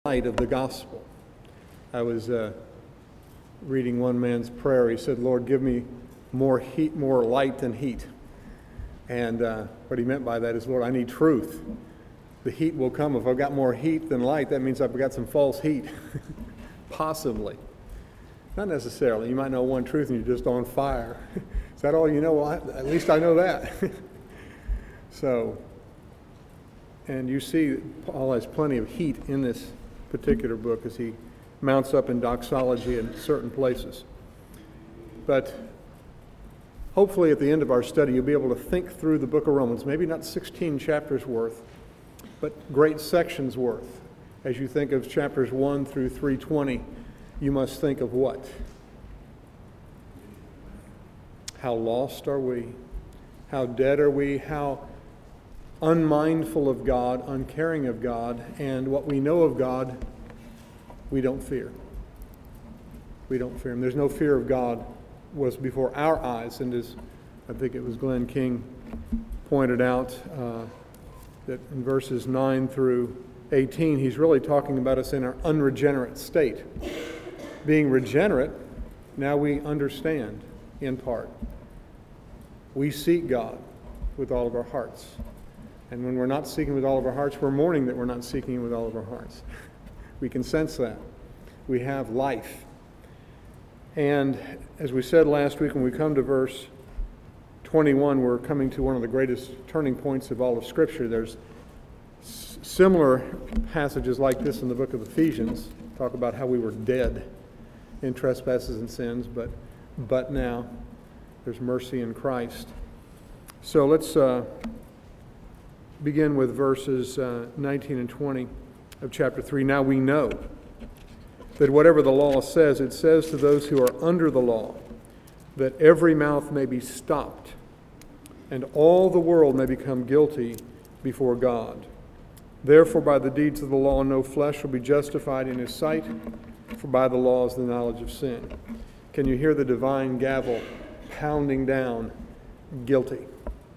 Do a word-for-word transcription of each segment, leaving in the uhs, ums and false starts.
light of the gospel. I was uh, reading one man's prayer. He said, Lord, give me more heat, more light than heat. And uh, what he meant by that is, Lord, I need truth. The heat will come. If I've got more heat than light, that means I've got some false heat. Possibly. Not necessarily. You might know one truth and you're just on fire. Is that all you know? Well, I, at least I know that. So, and you see Paul has plenty of heat in this particular book as he mounts up in doxology in certain places. But hopefully at the end of our study you'll be able to think through the book of Romans, maybe not sixteen chapters worth, but great sections worth. As you think of chapters one through three twenty, you must think of what? How lost are we? How dead are we? How unmindful of God, uncaring of God, and what we know of God, we don't fear. We don't fear Him. There's no fear of God was before our eyes, and as I think it was Glenn King pointed out, uh, that in verses nine through eighteen, he's really talking about us in our unregenerate state. Being regenerate, now we understand in part. We seek God with all of our hearts. And when we're not seeking with all of our hearts, we're mourning that we're not seeking with all of our hearts. We can sense that. We have life. And as we said last week, when we come to verse twenty-one, we're coming to one of the greatest turning points of all of Scripture. There's s- similar passages like this in the book of Ephesians, talk about how we were dead in trespasses and sins, but but now there's mercy in Christ. So let's uh, begin with verses uh, nineteen and twenty of chapter three. Now we know that whatever the law says, it says to those who are under the law, that every mouth may be stopped, and all the world may become guilty before God. Therefore, by the deeds of the law, no flesh will be justified in his sight, for by the law is the knowledge of sin. Can you hear the divine gavel pounding down? Guilty.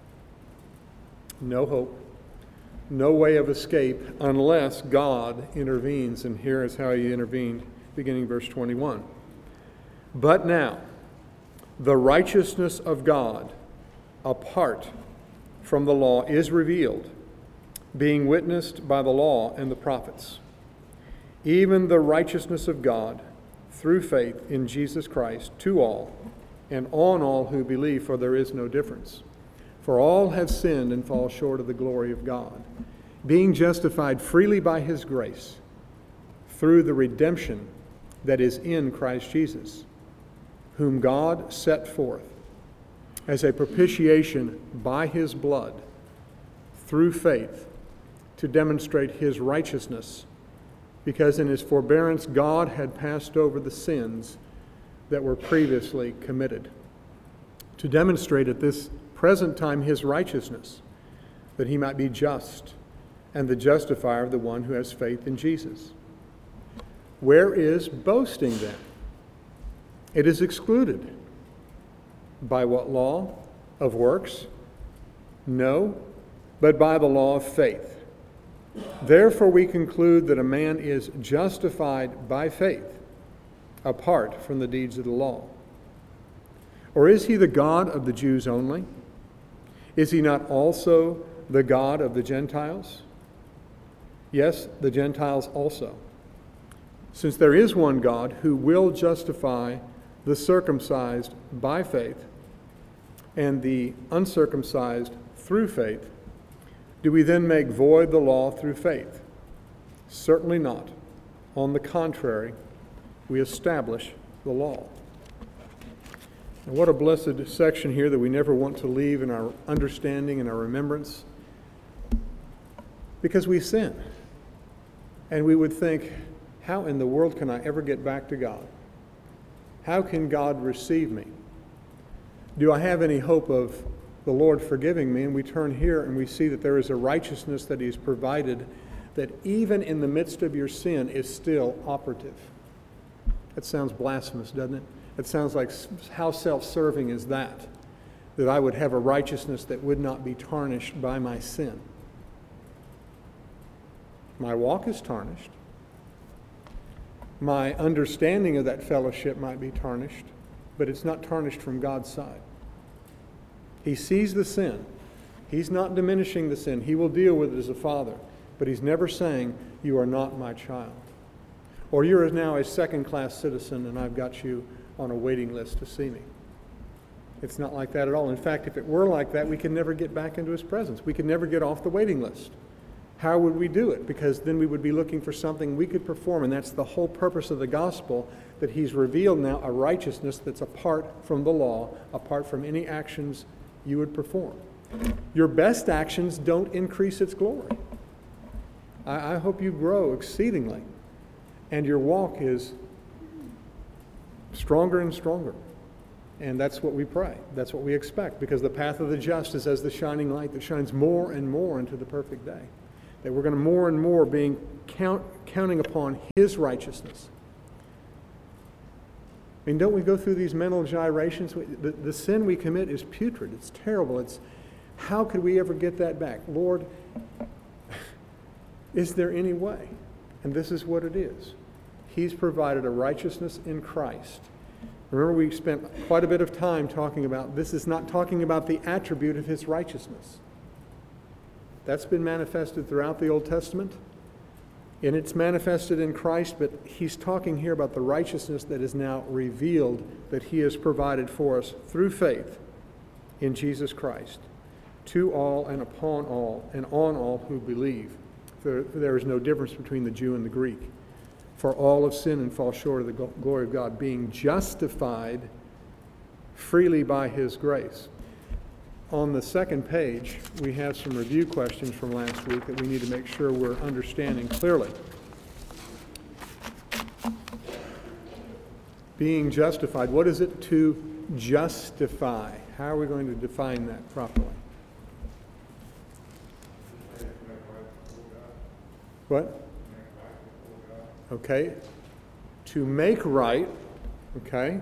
No hope. No way of escape unless God intervenes. And here is how he intervened, beginning verse twenty-one. But now, the righteousness of God, apart from the law, is revealed, being witnessed by the law and the prophets, even the righteousness of God through faith in Jesus Christ to all and on all who believe, for there is no difference. For all have sinned and fall short of the glory of God, being justified freely by his grace through the redemption that is in Christ Jesus, whom God set forth as a propitiation by his blood through faith to demonstrate his righteousness, because in his forbearance God had passed over the sins that were previously committed, to demonstrate at this present time his righteousness, that he might be just and the justifier of the one who has faith in Jesus. Where is boasting then? It is excluded. By what law? Of works? No, but by the law of faith. Therefore we conclude that a man is justified by faith, apart from the deeds of the law. Or is he the God of the Jews only? Is he not also the God of the Gentiles? Yes, the Gentiles also. Since there is one God who will justify the circumcised by faith and the uncircumcised through faith, do we then make void the law through faith? Certainly not. On the contrary, we establish the law. And what a blessed section here that we never want to leave in our understanding and our remembrance, because we sin. And we would think, how in the world can I ever get back to God? How can God receive me? Do I have any hope of the Lord forgiving me? And we turn here and we see that there is a righteousness that he's provided that even in the midst of your sin is still operative. That sounds blasphemous, doesn't it? It sounds like, how self-serving is that? That I would have a righteousness that would not be tarnished by my sin. My walk is tarnished. My understanding of that fellowship might be tarnished, but it's not tarnished from God's side. He sees the sin. He's not diminishing the sin. He will deal with it as a father, but he's never saying, you are not my child. Or you're now a second-class citizen and I've got you on a waiting list to see me. It's not like that at all. In fact, if it were like that, we could never get back into his presence. We could never get off the waiting list. How would we do it? Because then we would be looking for something we could perform, and that's the whole purpose of the gospel, that he's revealed now a righteousness that's apart from the law, apart from any actions you would perform. Your best actions don't increase its glory. I, I hope you grow exceedingly, and your walk is stronger and stronger. And that's what we pray. That's what we expect, because the path of the just is as the shining light that shines more and more into the perfect day. That we're going to more and more being count, counting upon his righteousness. I mean, don't we go through these mental gyrations? The, the sin we commit is putrid. It's terrible. It's, how could we ever get that back? Lord, is there any way? And this is what it is. He's provided a righteousness in Christ. Remember, we spent quite a bit of time talking about, this is not talking about the attribute of his righteousness. That's been manifested throughout the Old Testament, and it's manifested in Christ, but he's talking here about the righteousness that is now revealed, that he has provided for us through faith in Jesus Christ, to all and upon all and on all who believe. For there is no difference between the Jew and the Greek. For all have sinned and fall short of the glory of God, being justified freely by his grace. On the second page, we have some review questions from last week that we need to make sure we're understanding clearly. Being justified, what is it to justify? How are we going to define that properly? What? Okay. To make right, okay.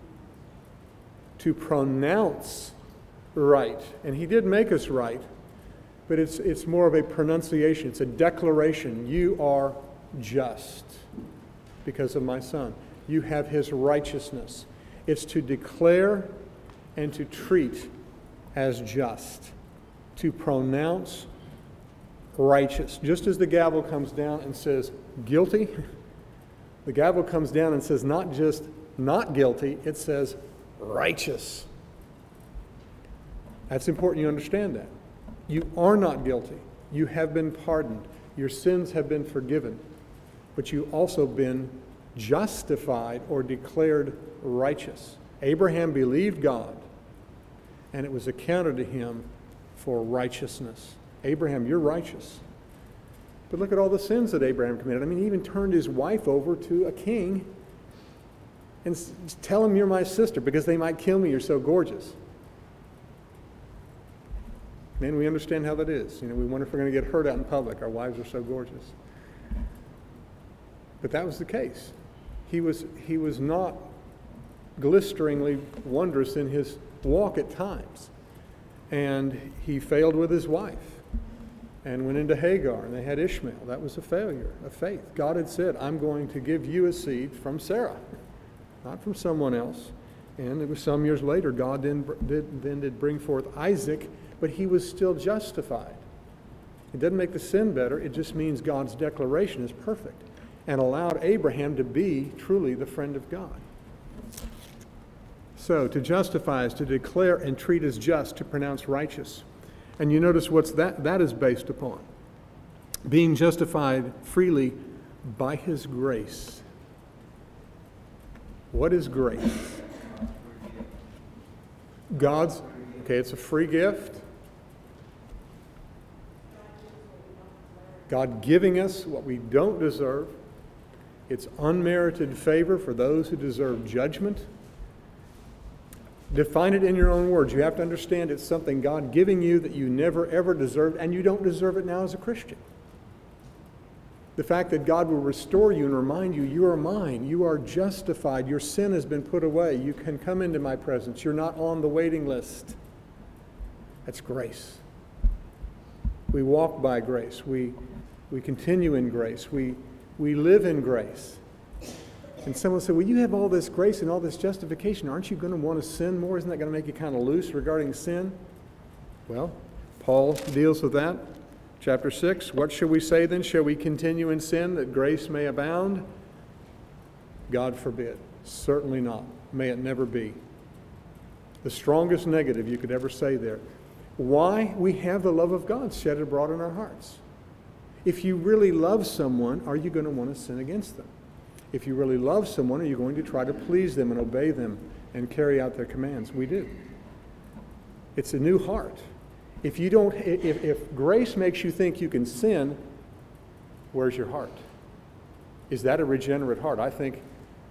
To pronounce right. And he did make us right, but it's it's more of a pronunciation. It's a declaration. You are just because of my Son. You have his righteousness. It's to declare and to treat as just. To pronounce righteous. Just as the gavel comes down and says guilty, the gavel comes down and says not just not guilty, it says righteous. That's important you understand that. You are not guilty. You have been pardoned. Your sins have been forgiven. But you've also been justified or declared righteous. Abraham believed God, and it was accounted to him for righteousness. Abraham, you're righteous. But look at all the sins that Abraham committed. I mean, he even turned his wife over to a king and s- tell him you're my sister because they might kill me, you're so gorgeous. Man, we understand how that is. You know, we wonder if we're going to get hurt out in public. Our wives are so gorgeous. But that was the case. He was, he was not glisteringly wondrous in his walk at times. And he failed with his wife and went into Hagar, and they had Ishmael. That was a failure of faith. God had said, I'm going to give you a seed from Sarah, not from someone else. And it was some years later, God then did, then did bring forth Isaac, but he was still justified. It doesn't make the sin better. It just means God's declaration is perfect and allowed Abraham to be truly the friend of God. So to justify is to declare and treat as just, to pronounce righteous. And you notice what's that that is based upon. Being justified freely by his grace. What is grace? God's, okay, it's a free gift. God giving us what we don't deserve. It's unmerited favor for those who deserve judgment. Define it in your own words. You have to understand it's something God giving you that you never ever deserved, and you don't deserve it now as a Christian. The fact that God will restore you and remind you, you are mine, you are justified, your sin has been put away, you can come into my presence, you're not on the waiting list. That's grace. We walk by grace. We, we continue in grace. We, we live in grace. And someone said, well, you have all this grace and all this justification. Aren't you going to want to sin more? Isn't that going to make you kind of loose regarding sin? Well, Paul deals with that. Chapter six, what shall we say then? Shall we continue in sin that grace may abound? God forbid. Certainly not. May it never be. The strongest negative you could ever say there. Why? We have the love of God shed abroad in our hearts. If you really love someone, are you going to want to sin against them? If you really love someone, are you going to try to please them and obey them and carry out their commands? We do. It's a new heart. If you don't, if, if grace makes you think you can sin, where's your heart? Is that a regenerate heart? I think,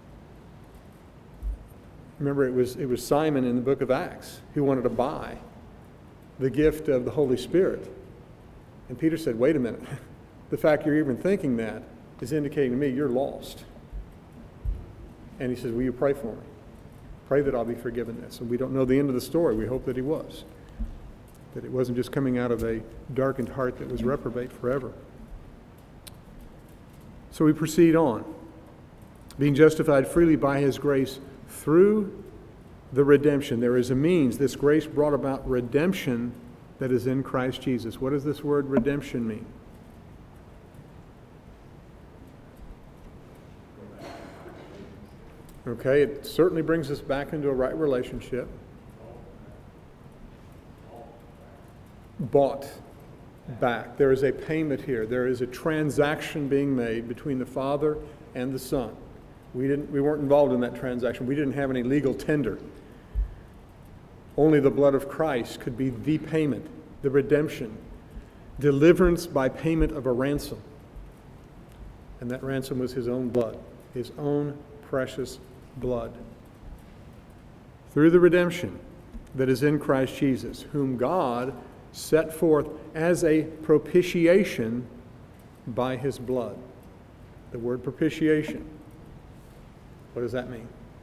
remember it was, it was Simon in the book of Acts who wanted to buy the gift of the Holy Spirit. And Peter said, wait a minute. The fact you're even thinking that is indicating to me you're lost. And he says, will you pray for me? Pray that I'll be forgiven this. And we don't know the end of the story. We hope that he was. That it wasn't just coming out of a darkened heart that was reprobate forever. So we proceed on. Being justified freely by his grace through the redemption. There is a means. This grace brought about redemption that is in Christ Jesus. What does this word redemption mean? Okay, it certainly brings us back into a right relationship. Bought back. There is a payment here. There is a transaction being made between the Father and the Son. We didn't we weren't involved in that transaction. We didn't have any legal tender. Only the blood of Christ could be the payment, the redemption, deliverance by payment of a ransom. And that ransom was his own blood, his own precious blood. Through the redemption that is in Christ Jesus, whom God set forth as a propitiation by his blood. The word propitiation. What does that mean?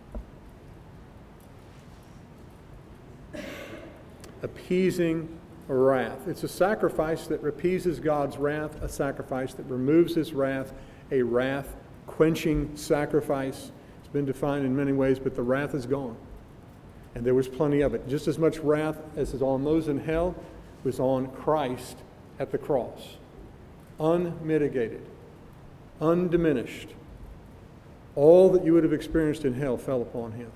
Appeasing wrath. It's a sacrifice that appeases God's wrath, a sacrifice that removes his wrath, a wrath-quenching sacrifice. It's been defined in many ways, but the wrath is gone. And there was plenty of it. Just as much wrath as is on those in hell was on Christ at the cross. Unmitigated, undiminished. All that you would have experienced in hell fell upon him.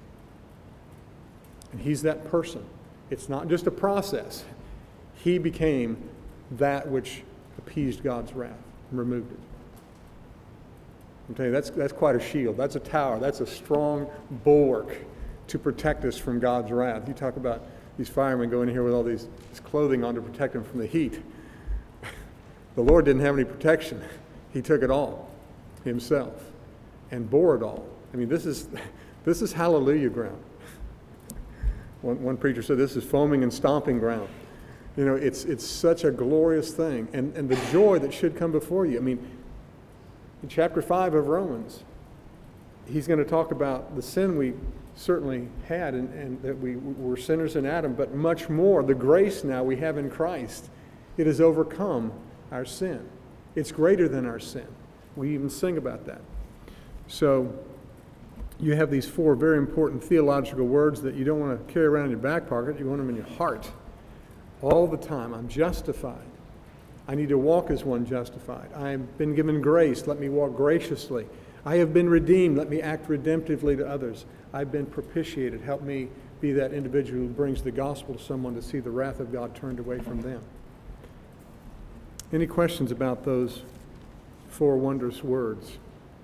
And he's that person. It's not just a process. He became that which appeased God's wrath and removed it. I'm telling you, that's, that's quite a shield. That's a tower. That's a strong bulwark to protect us from God's wrath. You talk about these firemen going in here with all these, this clothing on to protect them from the heat. The Lord didn't have any protection. He took it all himself and bore it all. I mean, this is this is hallelujah ground. One, one preacher said this is foaming and stomping ground. You know, it's it's such a glorious thing. And, and the joy that should come before you. I mean, in chapter five of Romans, he's going to talk about the sin we certainly had and, and that we were sinners in Adam, but much more, the grace now we have in Christ. It has overcome our sin. It's greater than our sin. We even sing about that. So you have these four very important theological words that you don't want to carry around in your back pocket. You want them in your heart all the time. I'm justified. I need to walk as one justified. I have been given grace. Let me walk graciously. I have been redeemed. Let me act redemptively to others. I've been propitiated. Help me be that individual who brings the gospel to someone to see the wrath of God turned away from them. Any questions about those four wondrous words?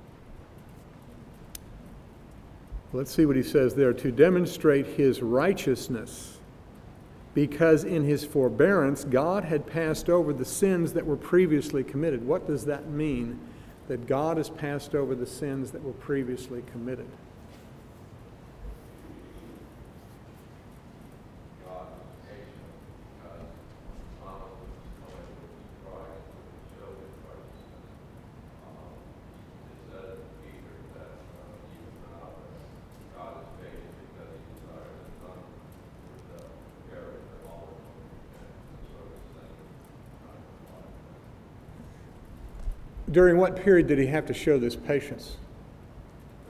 Let's see what he says there. To demonstrate his righteousness, because in his forbearance God had passed over the sins that were previously committed. What does that mean, that God has passed over the sins that were previously committed? During what period did he have to show this patience?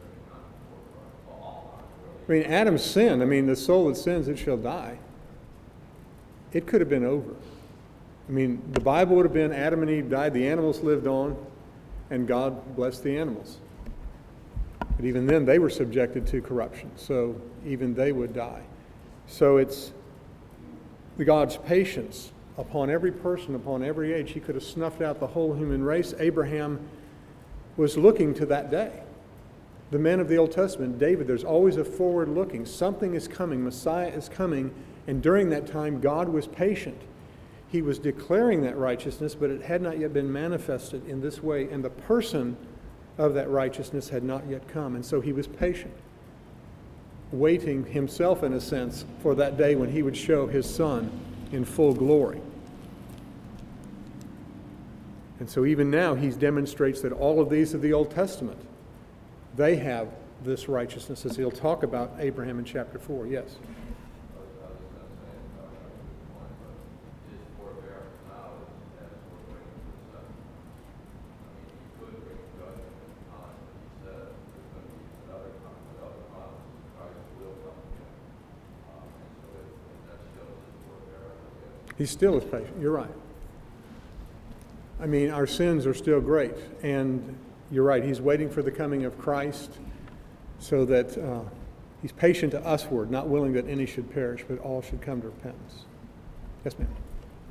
I mean, Adam's sin, I mean, the soul that sins, it shall die. It could have been over. I mean, the Bible would have been Adam and Eve died, the animals lived on, and God blessed the animals. But even then, they were subjected to corruption, so even they would die. So it's God's patience upon every person, upon every age. He could have snuffed out the whole human race. Abraham was looking to that day. The men of the Old Testament, David, there's always a forward looking. Something is coming. Messiah is coming. And during that time, God was patient. He was declaring that righteousness, but it had not yet been manifested in this way. And the person of that righteousness had not yet come. And so he was patient, waiting himself, in a sense, for that day when he would show his Son in full glory. And so even now, he demonstrates that all of these of the Old Testament, they have this righteousness, as he'll talk about Abraham in chapter four. Yes? He still is patient. You're right. I mean, our sins are still great. And you're right. He's waiting for the coming of Christ so that uh, he's patient to usward, not willing that any should perish, but all should come to repentance. Yes, ma'am.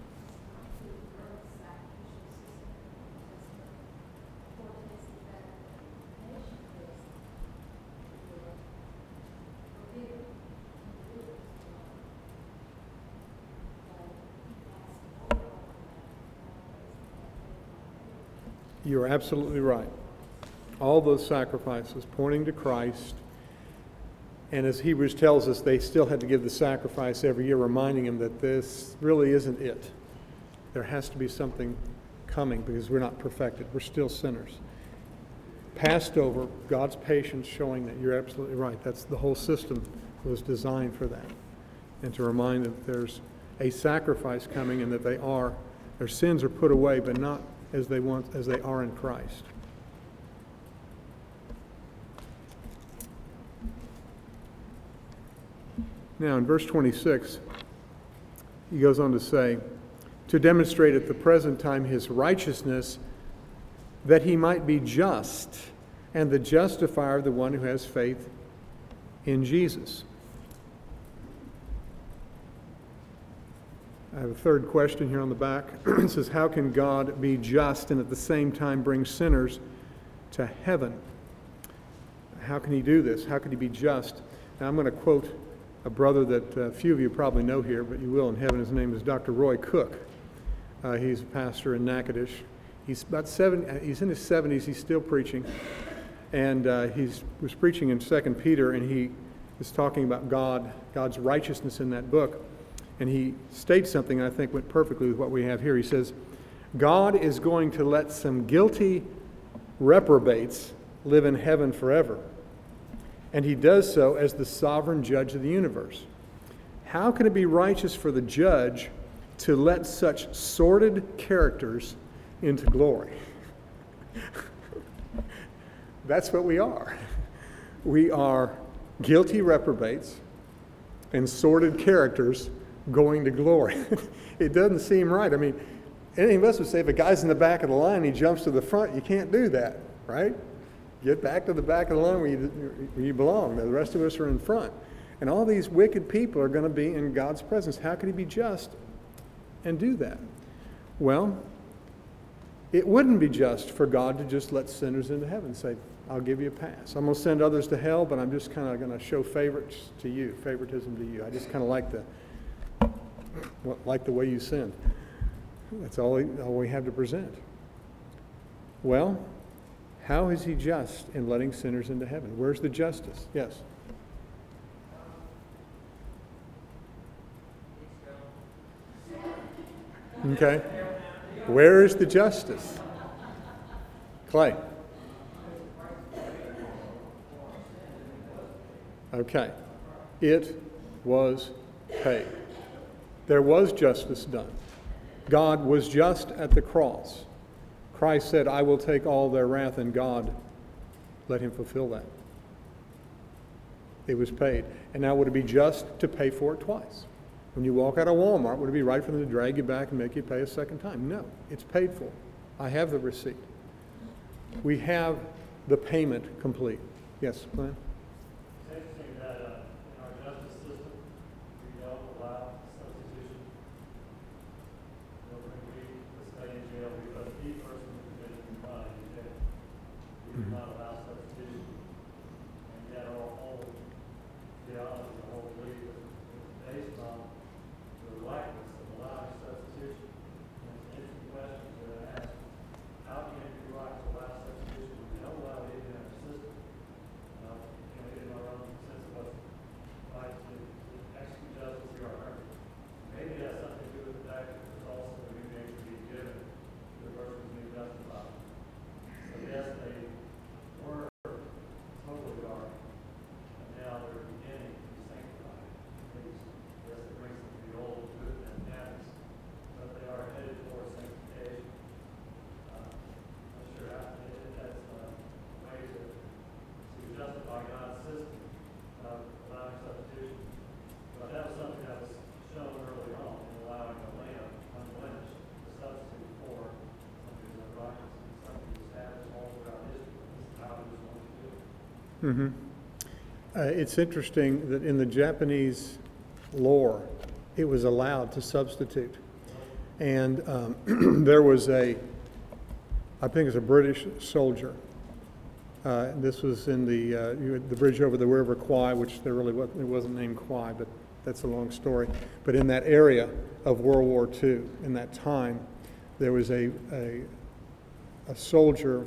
You're absolutely right. All those sacrifices pointing to Christ. And as Hebrews tells us, they still had to give the sacrifice every year, reminding him that this really isn't it. There has to be something coming because we're not perfected. We're still sinners. Passed over, God's patience showing that you're absolutely right. That's the whole system was designed for that. And to remind them that there's a sacrifice coming and that they are, their sins are put away, but not as they want, as they are in Christ. Now in verse twenty-six, he goes on to say, to demonstrate at the present time his righteousness, that he might be just and the justifier of the one who has faith in Jesus. I have a third question here on the back. It says, how can God be just and at the same time bring sinners to heaven? How can he do this? How can he be just? Now I'm going to quote a brother that a few of you probably know here, but you will in heaven. His name is Doctor Roy Cook. Uh, he's a pastor in Natchitoches. He's about seven. He's in his seventies. He's still preaching, and uh, he was preaching in Second Peter, and he was talking about God, God's righteousness in that book. And he states something I think went perfectly with what we have here. He says, God is going to let some guilty reprobates live in heaven forever. And he does so as the sovereign judge of the universe. How can it be righteous for the judge to let such sordid characters into glory? That's what we are. We are guilty reprobates and sordid characters going to glory. It doesn't seem right. I mean, any of us would say if a guy's in the back of the line, he jumps to the front, you can't do that, right? Get back to the back of the line where you, where you belong. The rest of us are in front. And all these wicked people are going to be in God's presence. How could he be just and do that? Well, it wouldn't be just for God to just let sinners into heaven. Say, I'll give you a pass. I'm going to send others to hell, but I'm just kind of going to show favorites to you, favoritism to you. I just kind of like the like the way you sin. That's all, he, all we have to present. Well, how is he just in letting sinners into heaven? Where's the justice? Yes? Okay. Where is the justice? Clay. Okay. It was paid. There was justice done. God was just at the cross. Christ said, I will take all their wrath, and God let him fulfill that. It was paid. And now would it be just to pay for it twice? When you walk out of Walmart, would it be right for them to drag you back and make you pay a second time? No, it's paid for. I have the receipt. We have the payment complete. Yes, Glenn? It's interesting that uh, in our justice system, we don't allow substitution. When we stay in jail because the person who committed the crime is dead. We do not allow substitution. And yet our whole theology, the whole belief is based on the likeness of allowing substitution. And it's an interesting question to ask. How can it be right to allow substitution when we don't allow it in our system? Uh, you know, in our own sense of what's right to, to execute justice here on earth. Maybe it has something to do with the fact that there's also a new nature being given to the person who's being justified. So yes, they were totally dark, and now they're beginning to be sanctified. At least, yes, it brings them to the old good and habits, but they are headed towards sanctification. Uh, I'm not sure how if that's a way to, to justify God's system of allowing substitution. But that was something that was shown early on in allowing a lamb unblemished to substitute for something who's unrighteous and something who's established all throughout history. This is how he was going to do it. Mm-hmm. Uh, it's interesting that in the Japanese lore, it was allowed to substitute. And um, there was a, I think it's a British soldier. Uh, this was in the uh, you had the bridge over the River Kwai, which there really wasn't, it wasn't named Kwai, but that's a long story. But in that area of World War Two, in that time, there was a a, a soldier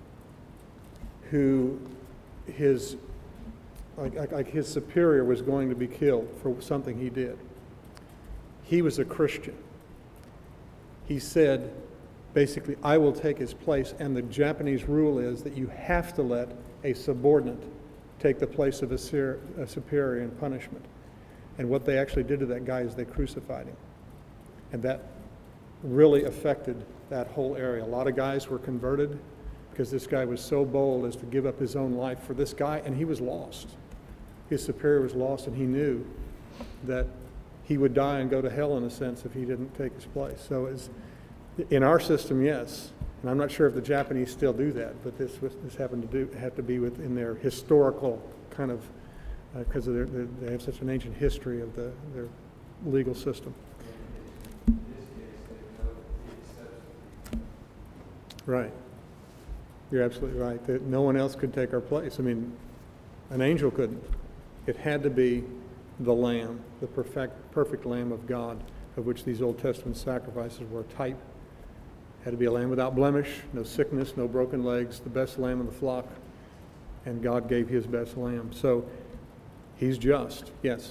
who his like, like, like his superior was going to be killed for something he did. He was a Christian. He said, basically, I will take his place, and the Japanese rule is that you have to let a subordinate take the place of a, ser- a superior in punishment. And what they actually did to that guy is they crucified him. And that really affected that whole area. A lot of guys were converted because this guy was so bold as to give up his own life for this guy, and he was lost. His superior was lost, and he knew that he would die and go to hell in a sense if he didn't take his place. So it's, in our system, yes, and I'm not sure if the Japanese still do that, but this was, this happened to do had to be within their historical kind of because uh, of their, their, they have such an ancient history of the their legal system. Right, you're absolutely right. That no one else could take our place. I mean, an angel couldn't. It had to be the Lamb, the perfect perfect Lamb of God, of which these Old Testament sacrifices were a type. Had to be a lamb without blemish, no sickness, no broken legs, the best lamb of the flock. And God gave his best lamb. So he's just. Yes?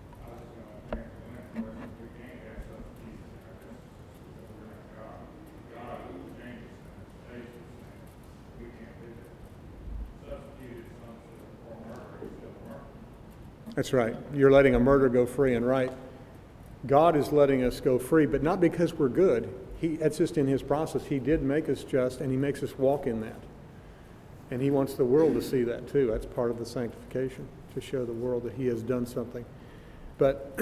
That's right. You're letting a murder go free and right. God is letting us go free, but not because we're good. He, that's just in his process. He did make us just, and he makes us walk in that. And he wants the world to see that too. That's part of the sanctification, to show the world that he has done something. But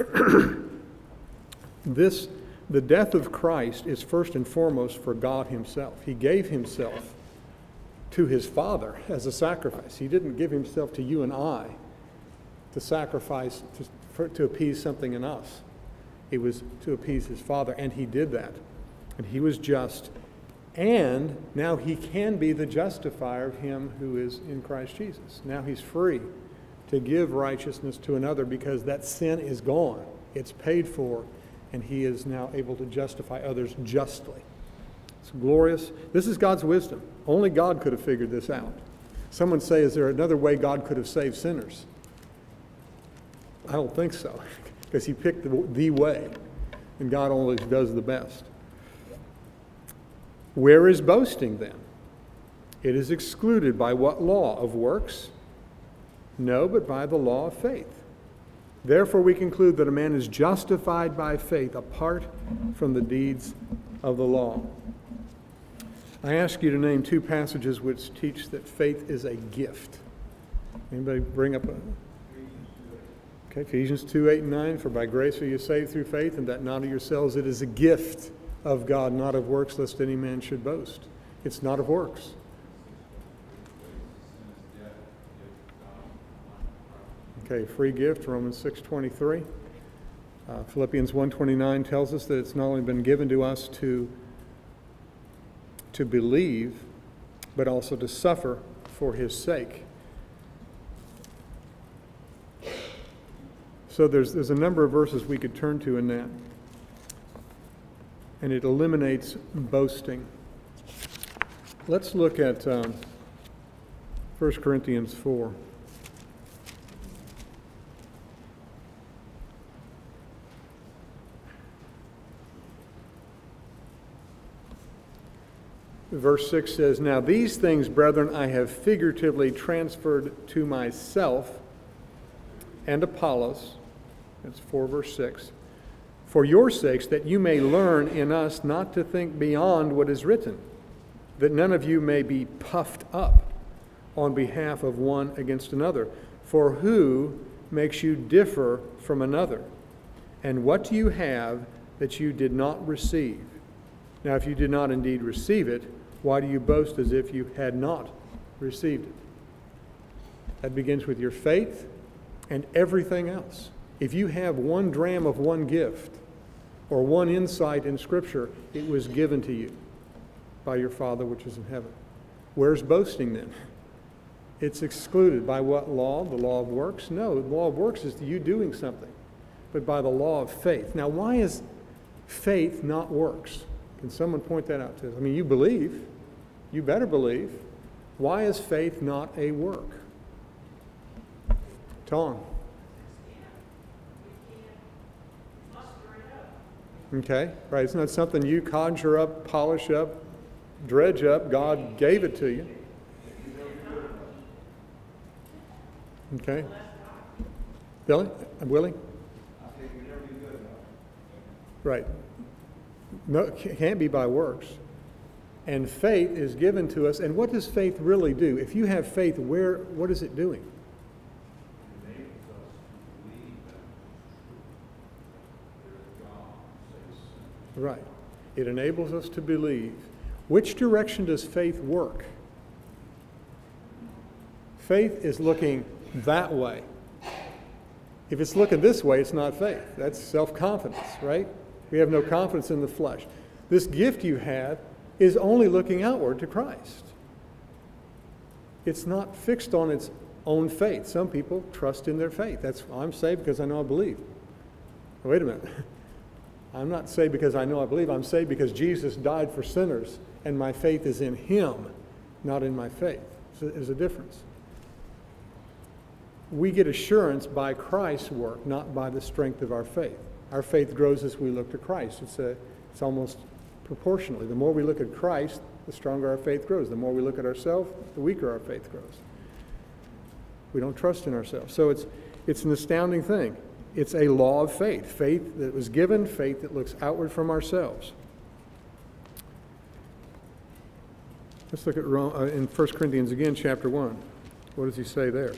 this, the death of Christ is first and foremost for God himself. He gave himself to his Father as a sacrifice. He didn't give himself to you and I to sacrifice, to, for, to appease something in us. It was to appease his Father, and he did that. And he was just. And now he can be the justifier of him who is in Christ Jesus. Now he's free to give righteousness to another because that sin is gone. It's paid for, and he is now able to justify others justly. It's glorious. This is God's wisdom. Only God could have figured this out. Someone say, is there another way God could have saved sinners? I don't think so, because he picked the, the way, and God only does the best. Where is boasting then? It is excluded by what law? Of works? No, but by the law of faith. Therefore we conclude that a man is justified by faith apart from the deeds of the law. I ask you to name two passages which teach that faith is a gift. Anybody bring up a... Okay, Ephesians two, eight, and nine, for by grace are you saved through faith, and that not of yourselves, it is a gift of God, not of works, lest any man should boast. It's not of works. Okay, free gift, Romans six twenty-three. Uh, Philippians one twenty-nine tells us that it's not only been given to us to, to believe, but also to suffer for his sake. So there's, there's a number of verses we could turn to in that. And it eliminates boasting. Let's look at um, First Corinthians four. Verse six says, "Now these things, brethren, I have figuratively transferred to myself and Apollos," that's four verse six, "for your sakes, that you may learn in us not to think beyond what is written, that none of you may be puffed up on behalf of one against another. For who makes you differ from another? And what do you have that you did not receive? Now if you did not indeed receive it, why do you boast as if you had not received it?" That begins with your faith and everything else. If you have one dram of one gift or one insight in Scripture, it was given to you by your Father which is in heaven. Where's boasting then? It's excluded. By what law? The law of works? No, the law of works is you doing something, but by the law of faith. Now, why is faith not works? Can someone point that out to us? I mean, you believe. You better believe. Why is faith not a work? Tom. Okay, right. It's not something you conjure up, polish up, dredge up. God gave it to you. Okay. Billy? Willie? Right. No, it can't be by works. And faith is given to us. And what does faith really do? If you have faith, where, what is it doing? Right. It enables us to believe. Which direction does faith work? Faith is looking that way. If it's looking this way, it's not faith. That's self-confidence, right? We have no confidence in the flesh. This gift you had is only looking outward to Christ. It's not fixed on its own faith. Some people trust in their faith. That's, I'm saved because I know I believe. Wait a minute. I'm not saved because I know I believe. I'm saved because Jesus died for sinners, and my faith is in him, not in my faith. So there's a difference. We get assurance by Christ's work, not by the strength of our faith. Our faith grows as we look to Christ. It's a, it's almost proportionally. The more we look at Christ, the stronger our faith grows. The more we look at ourselves, the weaker our faith grows. We don't trust in ourselves. So it's it's an astounding thing. It's a law of faith. Faith that was given, faith that looks outward from ourselves. Let's look at Rome, uh, in First Corinthians again, chapter one. What does he say there?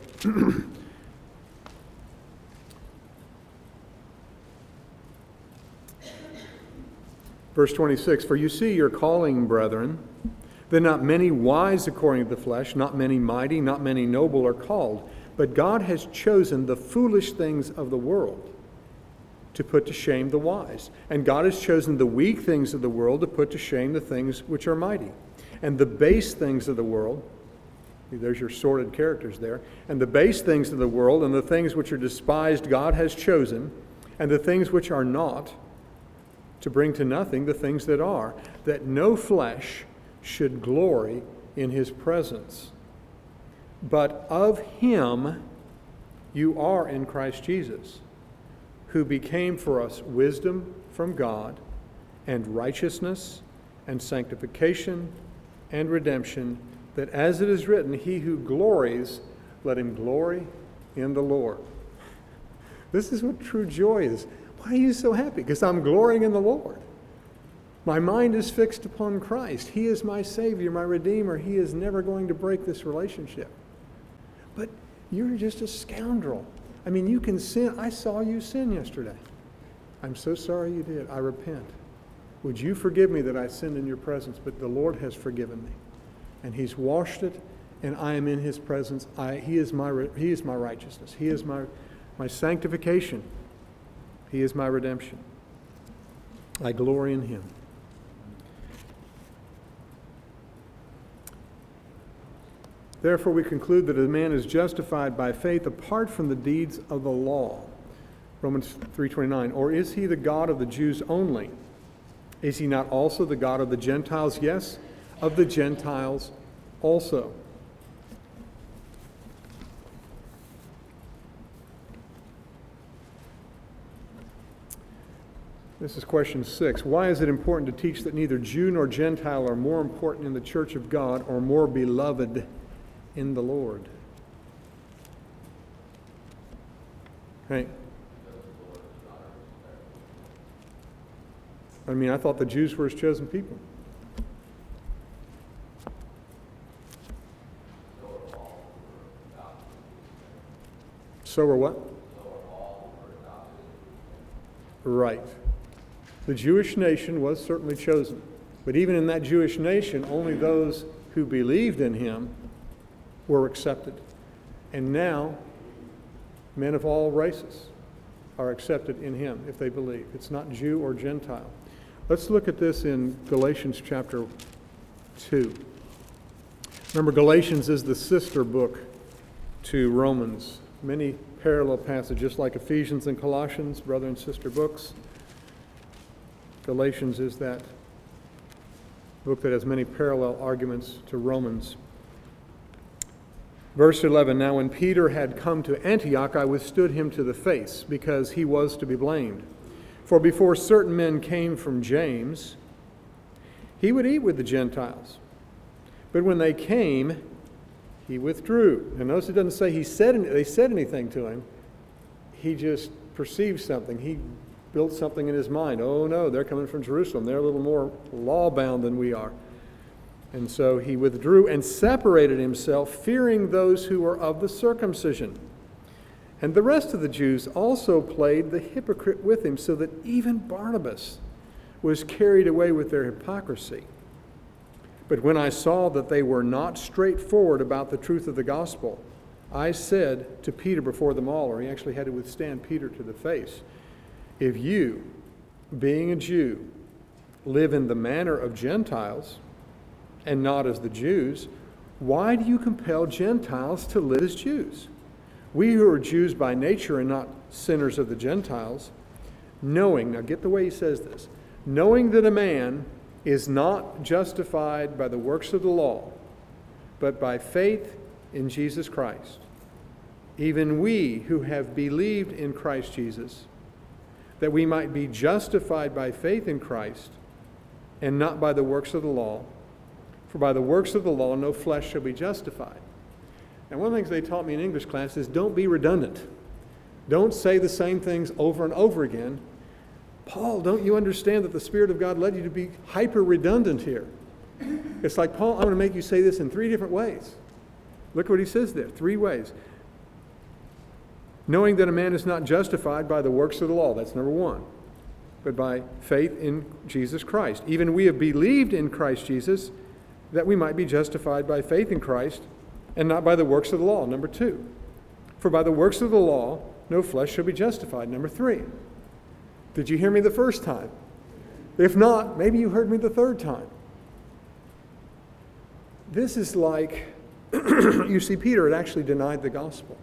Verse twenty-six, "For you see your calling, brethren, that not many wise according to the flesh, not many mighty, not many noble are called. But God has chosen the foolish things of the world to put to shame the wise. And God has chosen the weak things of the world to put to shame the things which are mighty. And the base things of the world," there's your sordid characters there, "and the base things of the world and the things which are despised God has chosen, and the things which are not, to bring to nothing the things that are, that no flesh should glory in his presence. But of him you are in Christ Jesus, who became for us wisdom from God, and righteousness, and sanctification, and redemption, that as it is written, he who glories, let him glory in the Lord." This is what true joy is. Why are you so happy? Because I'm glorying in the Lord. My mind is fixed upon Christ. He is my Savior, my Redeemer. He is never going to break this relationship. But you're just a scoundrel. I mean, you can sin. I saw you sin yesterday. I'm so sorry you did. I repent. Would you forgive me that I sinned in your presence? But the Lord has forgiven me. And he's washed it, and I am in his presence. I, he is my he is my righteousness. He is my, my sanctification. He is my redemption. I glory in him. Therefore, we conclude that a man is justified by faith apart from the deeds of the law. Romans three twenty-nine. Or is he the God of the Jews only? Is he not also the God of the Gentiles? Yes, of the Gentiles also. This is question six. Why is it important to teach that neither Jew nor Gentile are more important in the church of God or more beloved in the Lord? Right. I mean, I thought the Jews were his chosen people. So are what? Right. The Jewish nation was certainly chosen. But even in that Jewish nation, only those who believed in him were accepted. And now, men of all races are accepted in him if they believe. It's not Jew or Gentile. Let's look at this in Galatians chapter two. Remember, Galatians is the sister book to Romans. Many parallel passages like Ephesians and Colossians, brother and sister books. Galatians is that book that has many parallel arguments to Romans. Verse eleven, now when Peter had come to Antioch, I withstood him to the face, because he was to be blamed. For before certain men came from James, he would eat with the Gentiles. But when they came, he withdrew. And notice it doesn't say he said they said anything to him. He just perceived something. He built something in his mind. Oh no, they're coming from Jerusalem. They're a little more law-bound than we are. And so he withdrew and separated himself, fearing those who were of the circumcision. And the rest of the Jews also played the hypocrite with him, so that even Barnabas was carried away with their hypocrisy. But when I saw that they were not straightforward about the truth of the gospel, I said to Peter before them all, or he actually had to withstand Peter to the face, if you, being a Jew, live in the manner of Gentiles and not as the Jews, why do you compel Gentiles to live as Jews? We who are Jews by nature and not sinners of the Gentiles, knowing, now get the way he says this, knowing that a man is not justified by the works of the law, but by faith in Jesus Christ. Even we who have believed in Christ Jesus, that we might be justified by faith in Christ, and not by the works of the law. For by the works of the law no flesh shall be justified. And one of the things they taught me in English class is don't be redundant. Don't say the same things over and over again. Paul, don't you understand that the Spirit of God led you to be hyper-redundant here? It's like, Paul, I'm going to make you say this in three different ways. Look what he says there, three ways. Knowing that a man is not justified by the works of the law, that's number one, but by faith in Jesus Christ. Even we have believed in Christ Jesus, that we might be justified by faith in Christ, and not by the works of the law, number two. For by the works of the law, no flesh shall be justified, number three. Did you hear me the first time? If not, maybe you heard me the third time. This is like, you see, Peter had actually denied the gospel.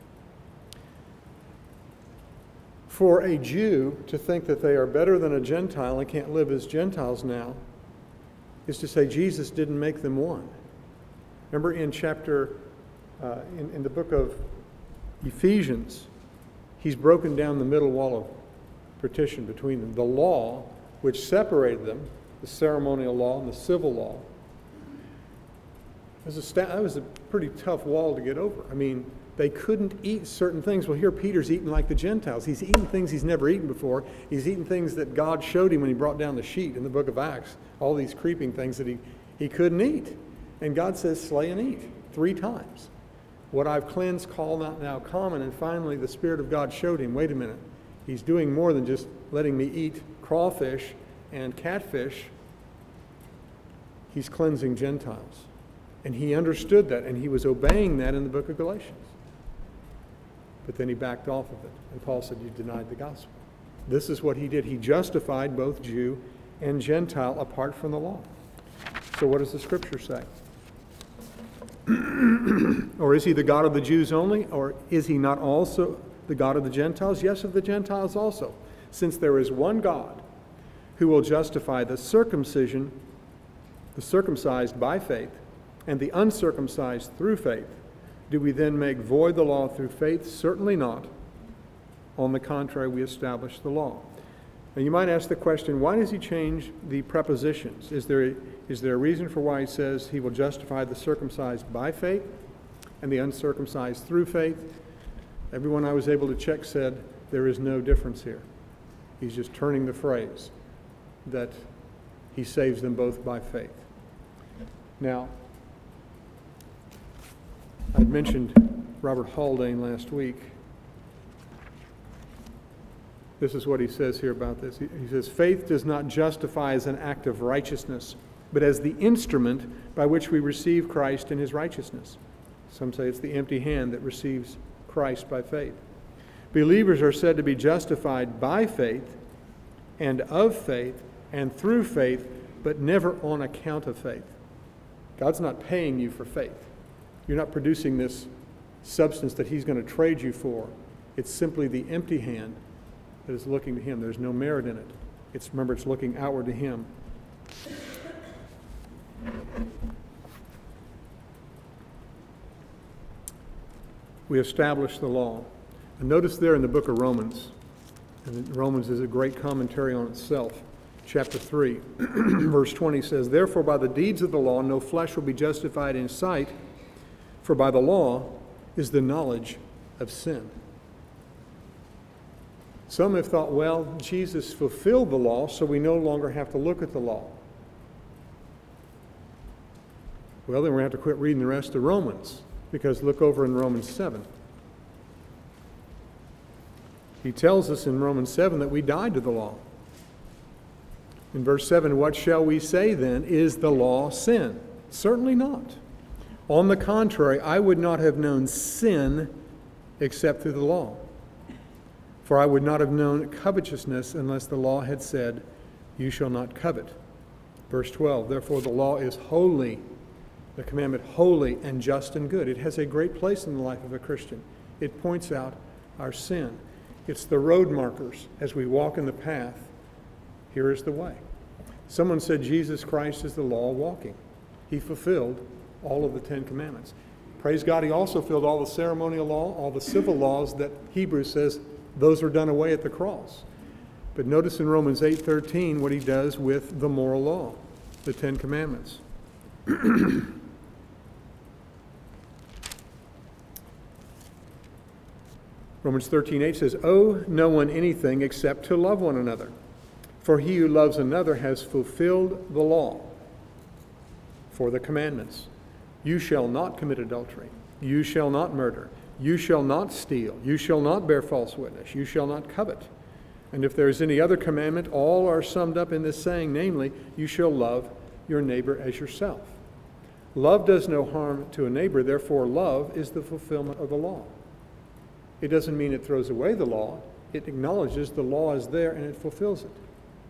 For a Jew to think that they are better than a Gentile and can't live as Gentiles now is to say Jesus didn't make them one. Remember in chapter, uh, in, in the book of Ephesians, he's broken down the middle wall of partition between them. The law, which separated them, the ceremonial law and the civil law, was a sta- that was a pretty tough wall to get over. I mean, they couldn't eat certain things. Well, here Peter's eating like the Gentiles. He's eating things he's never eaten before. He's eating things that God showed him when he brought down the sheet in the book of Acts, all these creeping things that he, he couldn't eat. And God says, slay and eat, three times. What I've cleansed, call not now common. And finally, the Spirit of God showed him, wait a minute, he's doing more than just letting me eat crawfish and catfish. He's cleansing Gentiles. And he understood that, and he was obeying that in the book of Galatians. But then he backed off of it. And Paul said, you denied the gospel. This is what he did. He justified both Jew and Gentile apart from the law. So what does the Scripture say? Or is he the God of the Jews only? Or is he not also the God of the Gentiles? Yes, of the Gentiles also. Since there is one God who will justify the circumcision, the circumcised by faith, and the uncircumcised through faith, do we then make void the law through faith? Certainly not. On the contrary, we establish the law. Now you might ask the question, why does he change the prepositions? Is there, is there a reason for why he says he will justify the circumcised by faith and the uncircumcised through faith? Everyone I was able to check said there is no difference here. He's just turning the phrase that he saves them both by faith. Now, I'd mentioned Robert Haldane last week. This is what he says here about this. He, he says, faith does not justify as an act of righteousness, but as the instrument by which we receive Christ in his righteousness. Some say it's the empty hand that receives Christ by faith. Believers are said to be justified by faith and of faith and through faith, but never on account of faith. God's not paying you for faith. You're not producing this substance that he's going to trade you for. It's simply the empty hand that is looking to him. There's no merit in it. It's, remember, it's looking outward to him. We establish the law. And notice there in the book of Romans, and Romans is a great commentary on itself, chapter three, verse twenty says, therefore by the deeds of the law no flesh will be justified in sight, for by the law is the knowledge of sin. Some have thought, well, Jesus fulfilled the law, so we no longer have to look at the law. Well, then we're going to have to quit reading the rest of Romans, because look over in Romans seven. He tells us in Romans seven that we died to the law. In verse seven, what shall we say then? Is the law sin? Certainly not. On the contrary, I would not have known sin except through the law. For I would not have known covetousness unless the law had said, you shall not covet. Verse twelve, therefore the law is holy, the commandment holy and just and good. It has a great place in the life of a Christian. It points out our sin. It's the road markers as we walk in the path. Here is the way. Someone said Jesus Christ is the law walking. He fulfilled all of the Ten Commandments. Praise God, he also fulfilled all the ceremonial law, all the civil laws that Hebrews says those are done away at the cross. But notice in Romans eight thirteen what he does with the moral law, the Ten Commandments. Romans thirteen eight says, owe no one anything except to love one another. For he who loves another has fulfilled the law. For the commandments, you shall not commit adultery. You shall not murder. You shall not steal. You shall not bear false witness. You shall not covet. And if there is any other commandment, all are summed up in this saying, namely, you shall love your neighbor as yourself. Love does no harm to a neighbor, therefore love is the fulfillment of the law. It doesn't mean it throws away the law. It acknowledges the law is there and it fulfills it.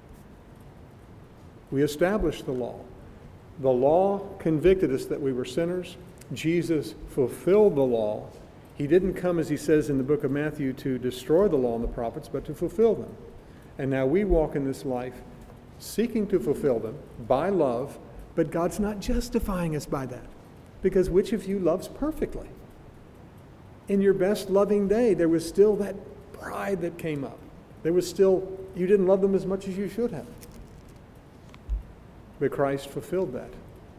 We established the law. The law convicted us that we were sinners. Jesus fulfilled the law. He didn't come, as he says in the book of Matthew, to destroy the law and the prophets, but to fulfill them. And now we walk in this life seeking to fulfill them by love, but God's not justifying us by that. Because which of you loves perfectly? In your best loving day, there was still that pride that came up. There was still, you didn't love them as much as you should have. But Christ fulfilled that.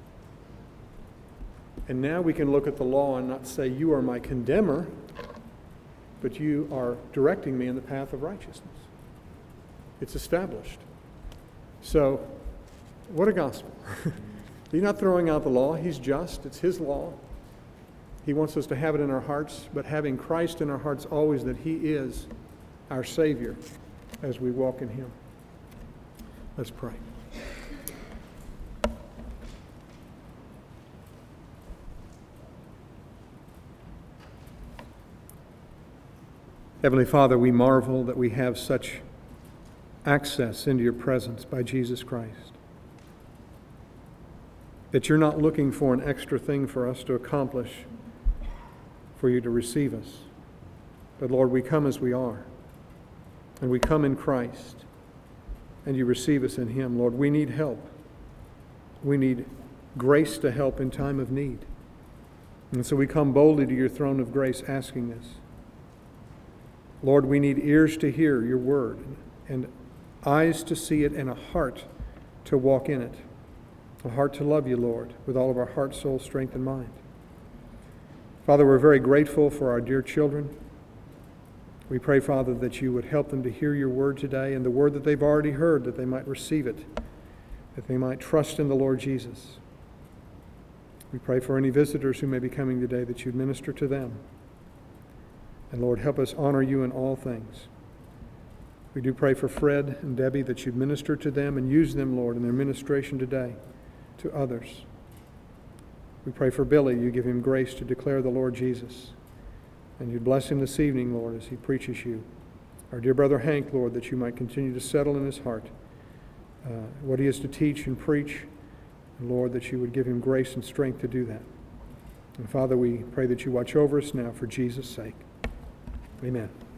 And now we can look at the law and not say, you are my condemner, but you are directing me in the path of righteousness. It's established. So, what a gospel. He's not throwing out the law. He's just. It's his law. He wants us to have it in our hearts, but having Christ in our hearts always, that He is our Savior as we walk in Him. Let's pray. Heavenly Father, we marvel that we have such access into your presence by Jesus Christ. That you're not looking for an extra thing for us to accomplish for you to receive us. But Lord, we come as we are. And we come in Christ. And you receive us in Him. Lord, we need help. We need grace to help in time of need. And so we come boldly to your throne of grace asking this. Lord, we need ears to hear your word, and eyes to see it, and a heart to walk in it. A heart to love you, Lord, with all of our heart, soul, strength, and mind. Father, we're very grateful for our dear children. We pray, Father, that you would help them to hear your word today, and the word that they've already heard, that they might receive it, that they might trust in the Lord Jesus. We pray for any visitors who may be coming today, that you'd minister to them. And Lord, help us honor you in all things. We do pray for Fred and Debbie, that you'd minister to them and use them, Lord, in their ministration today to others. We pray for Billy. You give him grace to declare the Lord Jesus. And you'd bless him this evening, Lord, as he preaches you. Our dear brother Hank, Lord, that you might continue to settle in his heart uh, what he is to teach and preach. And Lord, that you would give him grace and strength to do that. And Father, we pray that you watch over us now for Jesus' sake. Amen.